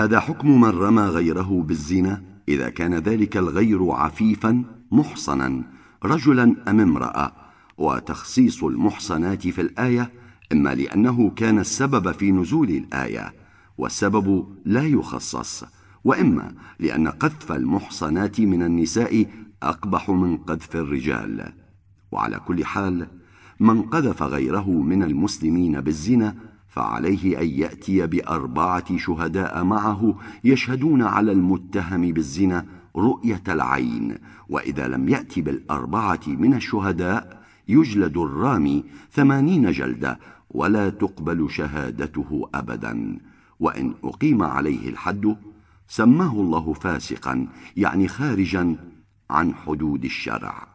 هذا حكم من رمى غيره بالزنا إذا كان ذلك الغير عفيفا محصنا رجلا أم امرأة. وتخصيص المحصنات في الآية إما لأنه كان السبب في نزول الآية والسبب لا يخصص، وإما لأن قذف المحصنات من النساء أقبح من قذف الرجال. وعلى كل حال، من قذف غيره من المسلمين بالزنا فعليه أن يأتي ب4 شهداء معه يشهدون على المتهم بالزنا رؤية العين، وإذا لم يأتي بال4 من الشهداء يجلد الرامي 80 جلدة ولا تقبل شهادته أبدا. وإن أقيم عليه الحد سماه الله فاسقا، يعني خارجا عن حدود الشرع.